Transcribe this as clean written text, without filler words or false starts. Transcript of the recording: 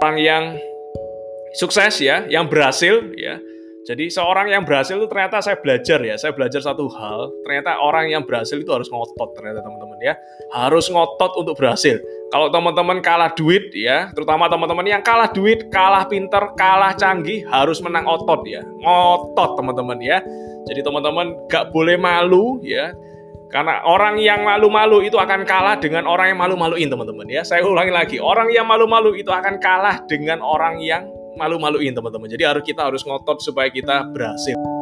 orang yang sukses ya, yang berhasil ya. Jadi seorang yang berhasil itu ternyata saya belajar satu hal, ternyata orang yang berhasil itu harus ngotot ternyata teman-teman ya. Harus ngotot untuk berhasil. Kalau teman-teman kalah duit ya, terutama teman-teman yang kalah duit, kalah pinter, kalah canggih, harus menang otot ya. Ngotot teman-teman ya. Jadi teman-teman gak boleh malu ya. Karena orang yang malu-malu itu akan kalah dengan orang yang malu-maluin teman-teman ya. Saya ulangi lagi, orang yang malu-malu itu akan kalah dengan orang yang malu-maluin teman-teman. Jadi kita harus ngotot supaya kita berhasil.